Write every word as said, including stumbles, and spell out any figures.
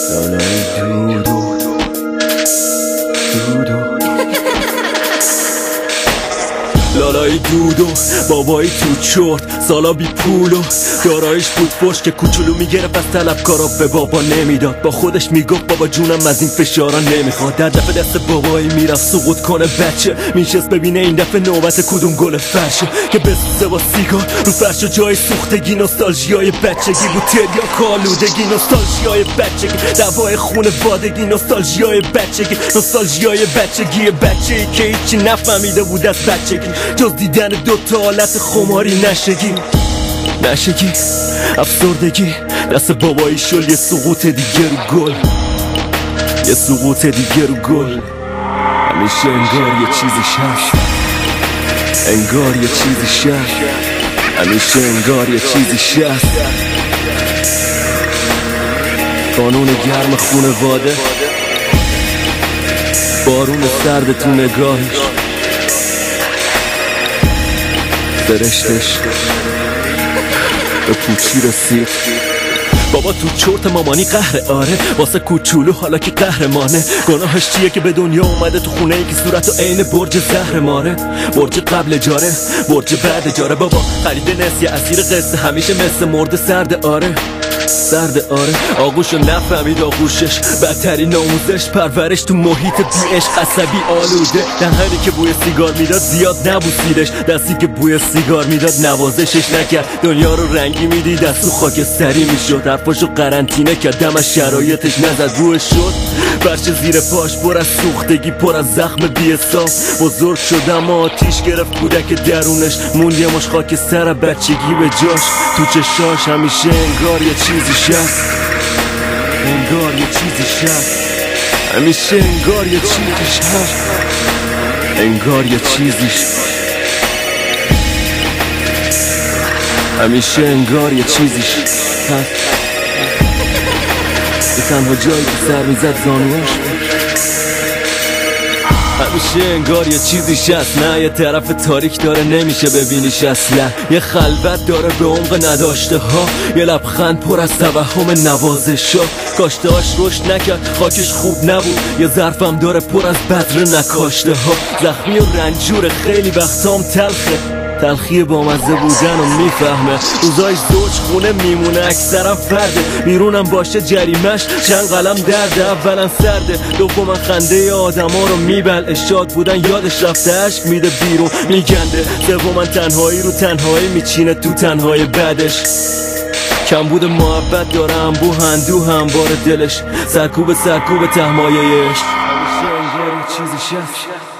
لالای دودو دودو لالای دودو بابایی تو چرت سالا بی پولو دارایش بود فش که کوچولو میگرفت از طلبکارا به بابا نمیداد. با خودش میگفت بابا جونم از این فشارا نمیخواد. در دفعه دست بابایی میرفت سقوط کنه بچه میشست ببینه این دفعه نوبت کدوم گل فرشه که بسوزه با سیگار رو فرش و جای سوختگی. نوستالژیای بچگی بود تریاک آلودگی، نوستالژیای بچگی دوای خونوادگی، نوستالژیای بچگی نوستالژیای بچگی بچه‌ای که هیچی نفهمیده بود از بچگی جز دیدن دوتا حالت خماری نشگی نشگی افسردگی. دست بابایی شل یه سقوط دیگه رو گل، یه سقوط دیگه رو گل. همیشه انگار یه چیزی شد، انگار یه چیزی شد، همیشه انگار یه چیزی شد. قانون گرم خونواده، بارون سرد تو نگاهش، فرشتش به پوچی رسید. بابا تو چرت مامانی قهره آره واسه کوچولو حالا که قهرمانه. گناهش چیه که به دنیا اومده تو خونه ای که صورتو عین برج زهر ماره، برج قبل جاره برج بعد جاره. بابا خرید نسیه اسیر قصه همیشه مثل مرد سرد آره سرد آره. آغوشو نفهمید آغوشش بدترین آموزش، پرورش تو محیط بی عشق عصبی آلوده. دهنی که بوی سیگار میداد زیاد نبوسیدش، دستی که بوی سیگار میداد نوازشش نکرد. دنیا رو رنگی میدید از تو خاکستری میشد، حرفاشو قرنطینه کرد دم از شرایطش نزد روش شد. فرش زیر پاش پر از سوختگی پر از زخم بی حساب. بزرگ شد اما آتیش گرفت کودک درونش، موند یه مش خاکستر بچگی به جاش. تو چشاش همیشه انگار یه چیزی شد، انگار یه چیزی شد، همیشه انگار یه چیزی شد، انگار یه چیزی شد، همیشه انگار یه چیزی شد. به تنها جایی که سر میزد زانوش، همیشه انگار یه چیزی شست. نه یه طرف تاریک داره نمیشه ببینیش اصلا، یه خلوت داره به عمق نداشته ها، یه لبخند پر از توهم نوازش ها. کاشته هاش رشد نکرد خاکش خوب نبود، یه ظرفم داره پر از بذر نکاشته ها. زخمی و رنجور خیلی وقتام تلخه، تلخی با مزه بودن و میفهمه. روزایش زوج خونه میمونه اکثرم فرده، بیرونم باشه جریمش چند قلم درده. اولا سرده، دوما خنده آدم ها رو میبل، شاد بودن یادش رفته عشق میده بیرون میگنده. سوما تنهایی رو تنهایی میچینه تو تنهای بعدش. کمبود محبت داره انبوه اندوه هموار دلش، سرکوب سرکوب تهمایه عشق. همیشه انگار یه چیزی شد،